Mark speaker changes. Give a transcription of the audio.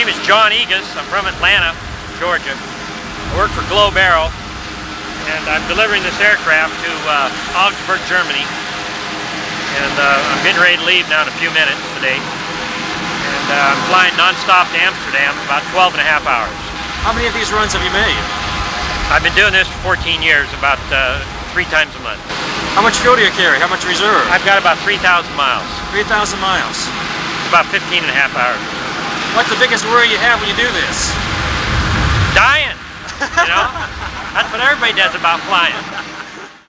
Speaker 1: name is John Egas. I'm from Atlanta, Georgia. I work for Globe Aero, and I'm delivering this aircraft to Augsburg, Germany. And I'm getting ready to leave now in a few minutes today. And I'm flying non-stop to Amsterdam, about 12 and a half hours.
Speaker 2: How many of these runs have you made?
Speaker 1: I've been doing this for 14 years, about 3 times a month.
Speaker 2: How much fuel do you carry? How much reserve?
Speaker 1: I've got about 3,000 miles.
Speaker 2: 3,000 miles.
Speaker 1: About 15 and a half hours.
Speaker 2: What's the biggest worry you have when you do this?
Speaker 1: Dying, you know? That's what everybody does about flying.